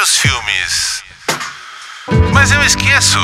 vejo os filmes, mas eu esqueço.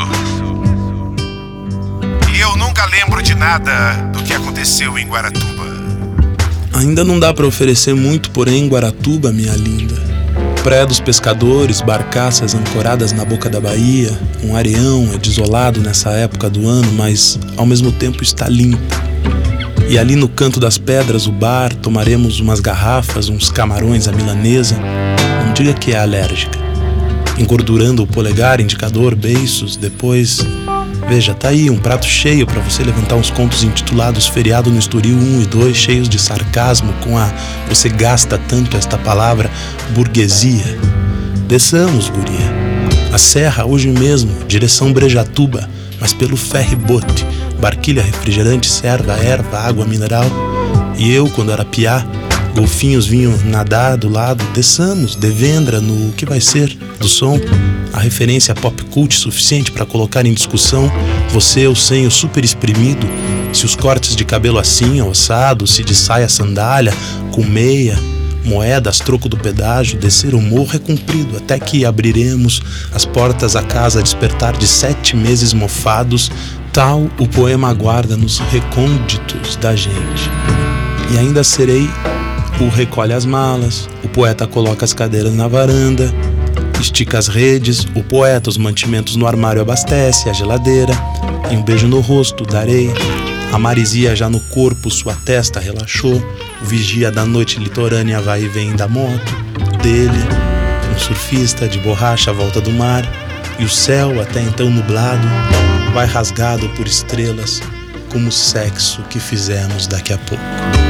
E eu nunca lembro de nada do que aconteceu em Guaratuba. Ainda não dá pra oferecer muito, porém, em Guaratuba, minha linda. Praia dos pescadores, barcaças ancoradas na boca da baía. Um areão é desolado nessa época do ano, mas ao mesmo tempo está limpo. E ali no canto das pedras, o bar, tomaremos umas garrafas, uns camarões à milanesa. Não diga que é alérgica. Engordurando o polegar, indicador, beiços, depois... Veja, tá aí um prato cheio para você levantar uns contos intitulados Feriado no Estoril 1 e 2, cheios de sarcasmo com a... Você gasta tanto esta palavra, burguesia. Desçamos, guria. A serra, hoje mesmo, direção Brejatuba, mas pelo ferry-boat, barquilha, refrigerante, serva, erva, água mineral. E eu, quando era piá, golfinhos vinham nadar do lado. Desçamos, Devendra, no que vai ser do som, a referência pop cult suficiente para colocar em discussão você, o senho super exprimido, se os cortes de cabelo assim, ossado, se de saia sandália, com meia, moedas, troco do pedágio, descer o morro é cumprido, até que abriremos as portas à casa a despertar de 7 meses mofados, tal o poema aguarda nos recônditos da gente. E ainda serei o recolhe as malas, o poeta coloca as cadeiras na varanda, estica as redes, o poeta os mantimentos no armário abastece, a geladeira, e um beijo no rosto darei. A marisia já no corpo, sua testa relaxou, o vigia da noite litorânea vai e vem da moto dele, um surfista de borracha à volta do mar, e o céu, até então nublado, vai rasgado por estrelas, como o sexo que fizemos daqui a pouco.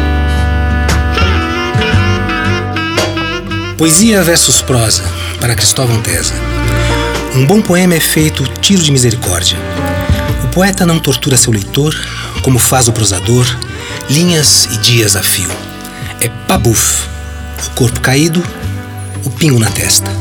Poesia versus prosa, para Cristóvão Tesa. Um bom poema é feito tiro de misericórdia. O poeta não tortura seu leitor, como faz o prosador, linhas e dias a fio. É pabuf, o corpo caído, o pingo na testa.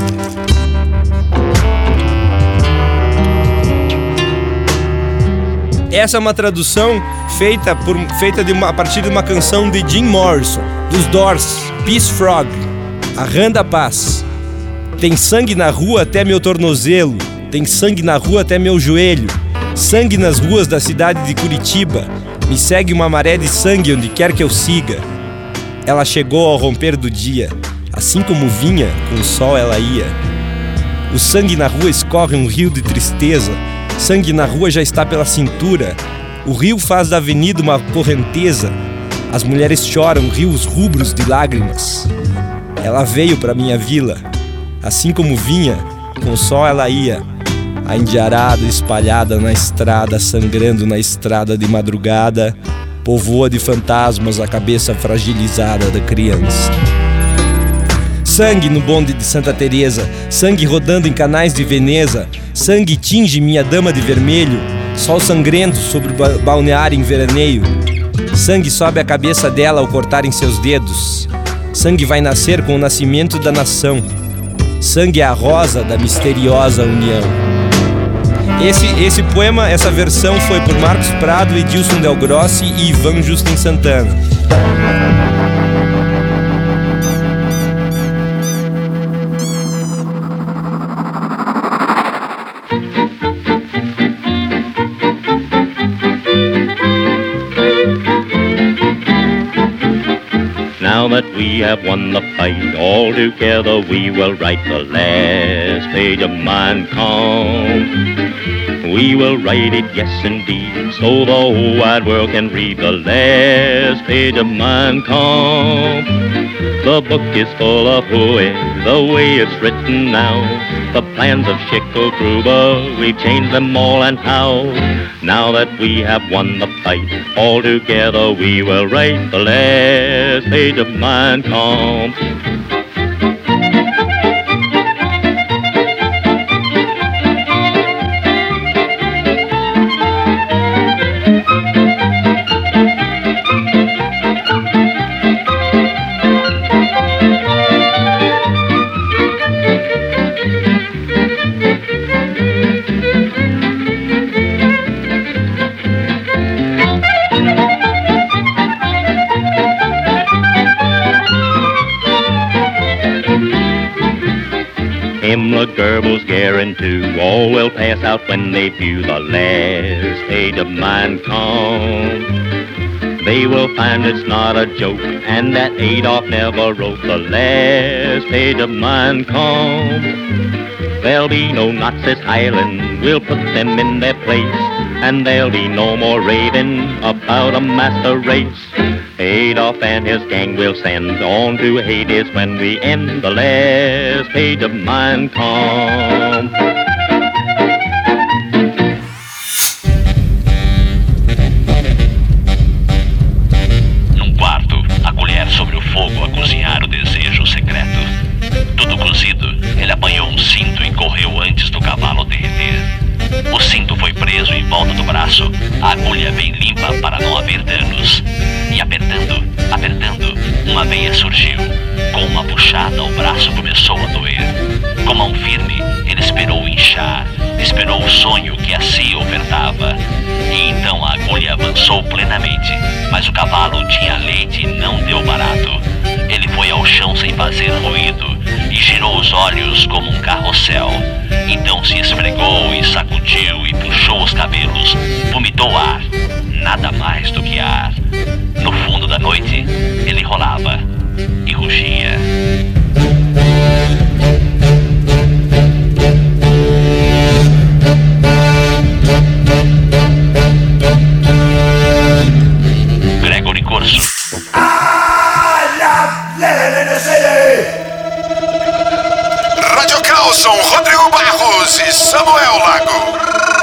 Essa é uma tradução feita a partir de uma canção de Jim Morrison, dos Doors, Peace Frog. A rã da paz. Tem sangue na rua até meu tornozelo, tem sangue na rua até meu joelho, sangue nas ruas da cidade de Curitiba, me segue uma maré de sangue onde quer que eu siga. Ela chegou ao romper do dia, assim como vinha, com o sol ela ia. O sangue na rua escorre um rio de tristeza, sangue na rua já está pela cintura, o rio faz da avenida uma correnteza, as mulheres choram rios rubros de lágrimas. Ela veio pra minha vila, assim como vinha, com o sol ela ia. A indiarada espalhada na estrada, sangrando na estrada de madrugada, povoa de fantasmas a cabeça fragilizada da criança. Sangue no bonde de Santa Teresa, sangue rodando em canais de Veneza, sangue tinge minha dama de vermelho, sol sangrento sobre o balneário em veraneio. Sangue sobe a cabeça dela ao cortarem seus dedos. Sangue vai nascer com o nascimento da nação. Sangue é a rosa da misteriosa união. Esse poema, essa versão foi por Marcos Prado, Edilson Del Grossi e Ivan Justin Santana. Now that we have won the fight, all together we will write the last page of Mein Kampf. We will write it, yes indeed, so the whole wide world can read the last page of Mein Kampf. The book is full of poetry, the way it's written now. The plans of Schicklgruber, we've changed them all and how. Now that we have won the fight, all together we will write the last page of Mein Kampf. Himmler, Goebbels, Goering too, all will pass out when they view the last page of Mein Kampf. They will find it's not a joke, and that Adolf never wrote the last page of Mein Kampf. There'll be no Nazis howling, we'll put them in their place, and there'll be no more raving about a master race. Adolf and his gang will send on to Hades when we end the last page of Mein Kampf. Num quarto, a colher sobre o fogo a cozinhar o desejo secreto. Tudo cozido, ele apanhou um cinto e correu antes do cavalo derreter. O cinto foi preso em volta do braço, a agulha bem limpa para não haver danos. E apertando, uma veia surgiu. Com uma puxada, o braço começou a doer. Com mão firme, ele esperou inchar, esperou o sonho que assim ofertava. E então a agulha avançou plenamente, mas o cavalo tinha leite e não deu barato. Ele foi ao chão sem fazer ruído e girou os olhos como um carrossel. Então se esfregou e sacudiu e puxou os cabelos, vomitou ar, nada mais do que ar. No fundo da noite, ele rolava e rugia. Gregory Corso. Rádio Carlson, Rodrigo Barros e Samuel Lago.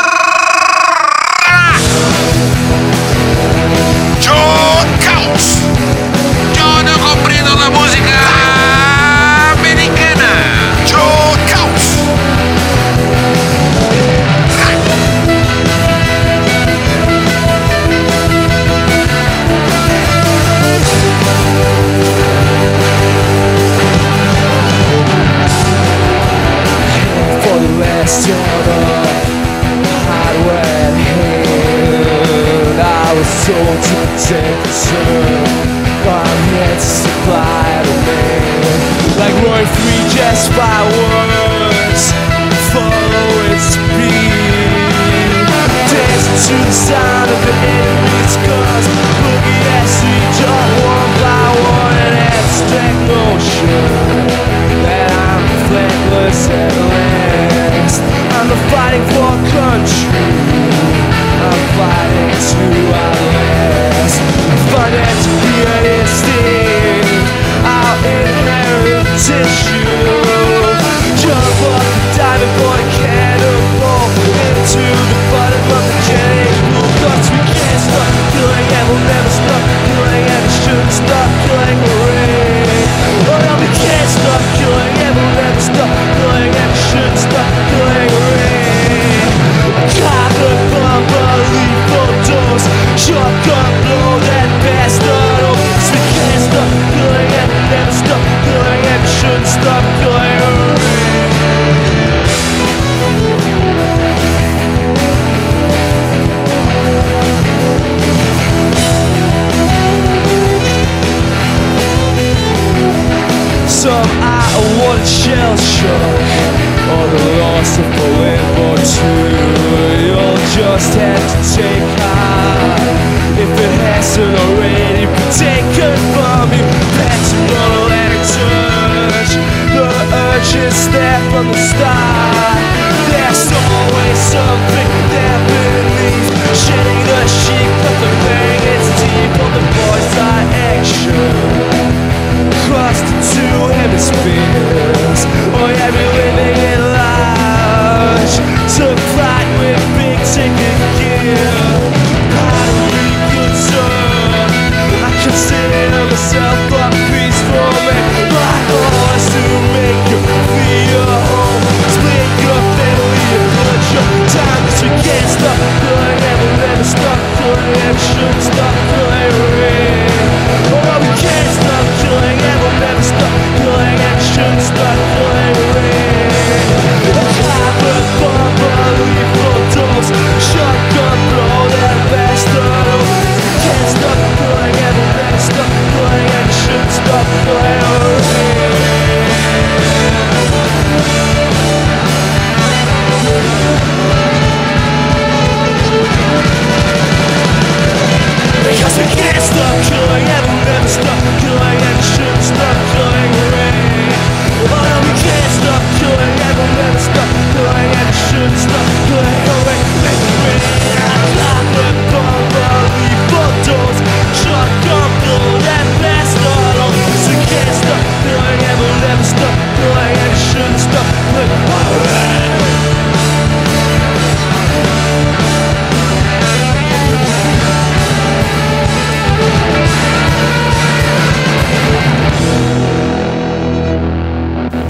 Joe Caos. Yo no comprendo la música americana. Joe Caos. For the rest of the hardware hand, I was told to protect the sun. I'm here to supply the man. Like Roy Free, just by words, follow its speed. Dancing to the sound of the enemy's guns. Boogie acid, jump one by one in abstract motion. That I'm flankless at last. I'm not fighting for a country, I'm fighting to outlast. Find it to be an instinct, I'll inherit tissue. Jump up the diving boy cannonball into the bottom of the cage. Cause we can't stop killing and we'll never stop killing, and we shouldn't stop killing the rain. Oh no, we can't stop killing and we'll never stop killing, and we shouldn't stop killing the rain. Cocker bomb, lethal dose, shotgun blow that bastard. Oh, cause we can't stop killing and we'll never stop killing, and we shouldn't stop killing the rain. Some I awarded shell shock, or the loss of a limb or two. You'll just have to take heart if it hasn't already been taken from you. That's another letter touch. The urge is there from the start. There's always something there beneath, shedding the sheep of the bang. It's deep on the boy's eye action. Cross the two hemispheres, or yeah, we're living in large. Took flight with big ticket gear. How do we concern? I consider myself a peaceful man. My goal is to make you feel home.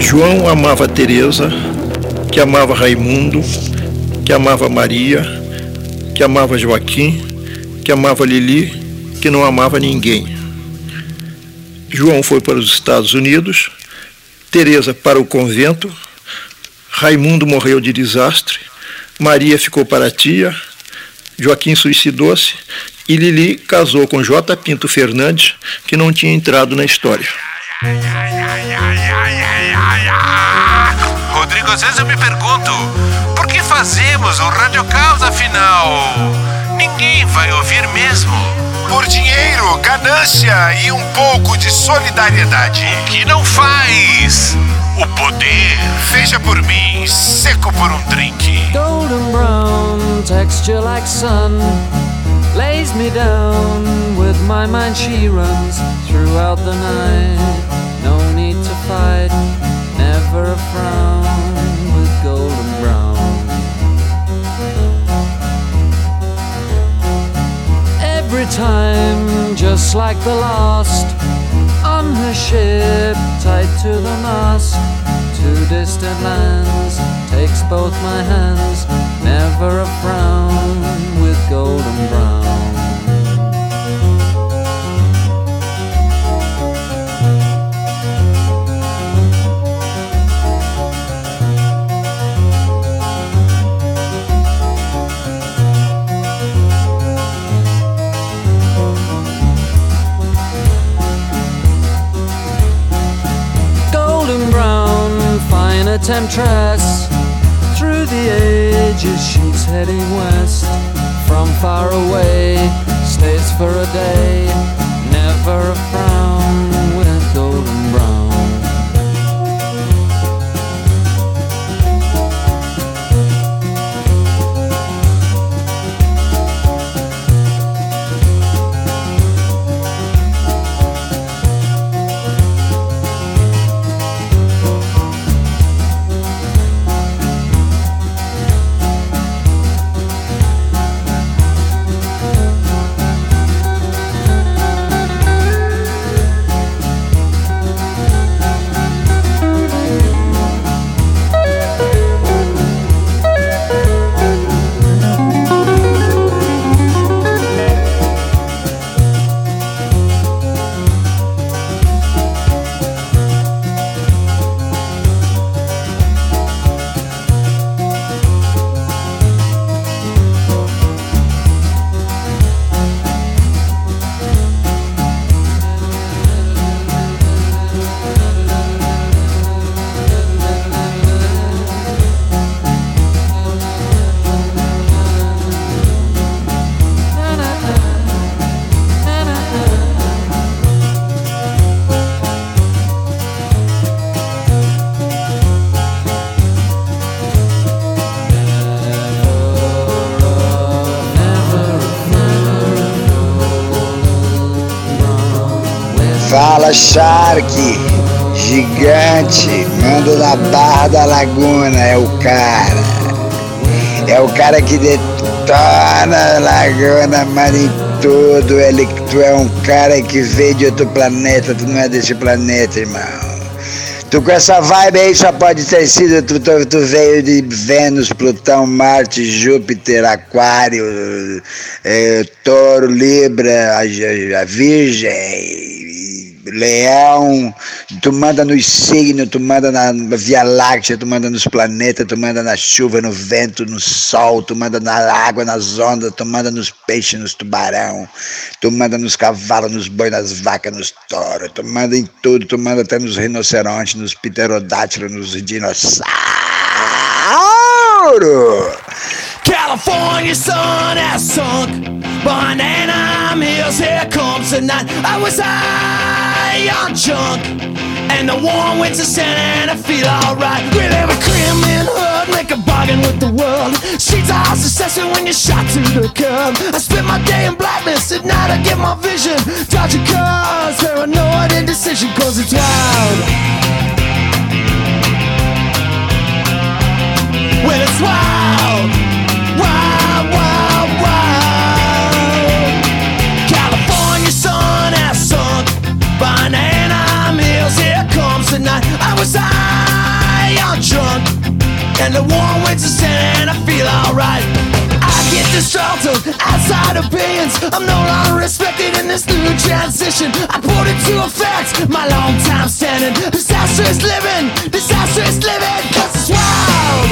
João amava Teresa, que amava Raimundo, que amava Maria, que amava Joaquim, que amava Lili, que não amava ninguém. João foi para os Estados Unidos, Teresa para o convento, Raimundo morreu de desastre, Maria ficou para a tia, Joaquim suicidou-se e Lili casou com J. Pinto Fernandes, que não tinha entrado na história. Rodrigo, às vezes eu me pergunto, por que fazemos o Rádio Caos afinal? Ninguém vai ouvir mesmo. Por dinheiro, ganância e um pouco de solidariedade. O que não faz o poder. Veja por mim, seco por um drink. Golden brown, texture like sun, lays me down. With my mind she runs throughout the night. No need to fight, never a frown with golden brown. Every time, just like the last, on her ship, tied to the mast, to distant lands, takes both my hands, never a frown with golden brown. Temptress, through the ages she's heading west. From far away, stays for a day, never a frown with golden brown. Fala, Shark, gigante, mando na Barra da Laguna, é o cara. É o cara que detona a Laguna, manda em tudo. Tu é um cara que veio de outro planeta, tu não é desse planeta, irmão. Tu com essa vibe aí só pode ter sido, tu veio de Vênus, Plutão, Marte, Júpiter, Aquário, Touro, Libra, a Virgem, Leão. Tu manda nos signos, tu manda na Via Láctea, tu manda nos planetas, tu manda na chuva, no vento, no sol, tu manda na água, nas ondas, tu manda nos peixes, nos tubarão, tu manda nos cavalos, nos bois, nas vacas, nos touros, tu manda em tudo, tu manda até nos rinocerontes, nos pterodátilos, nos dinossauros. California sun has sunk behind Anaheim Hills. Here comes the night. I was high on junk, and the warm winds are sent, and I feel alright. We live a criminal hood, make a bargain with the world. Streets are all successful when you're shot to the curb. I spend my day in blackness, at night I get my vision. Dodging cars, paranoid indecision, cause it's wild. When it's wild, wild, wild, wild. California sun has sunk behind Anaheim Hills. Here comes the night. I was high on junk, and the warm winter sand, and I feel alright. I get disgruntled outside opinions. I'm no longer respected in this new transition. I put into effect my long time standing disastrous living, cause it's wild.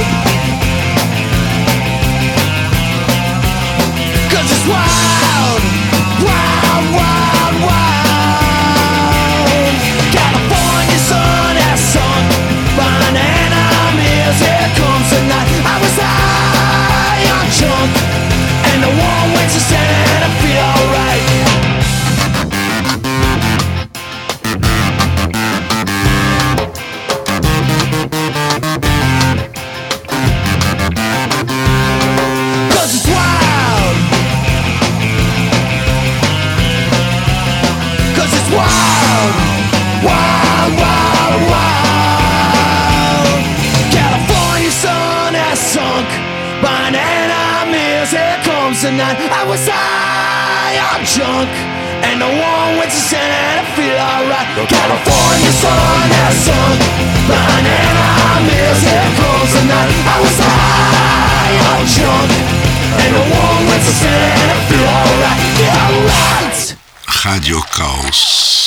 Cause it's wild, wild, wild, wild. California sun has sunk, banana mills, here comes the night. I was high on junk, and the warm winter sand, and I feel alright. Cause it's wild. Cause it's wild, wild, wild, wild. California sun has sunk, banana mills, here comes the night. I was high on junk, and the warm winter sand, and I feel alright. California sun has sunk, banana mills, here comes the night. I was high on junk, and the warm winter sand, and I feel alright. Yeah, alright. Rádio Caos.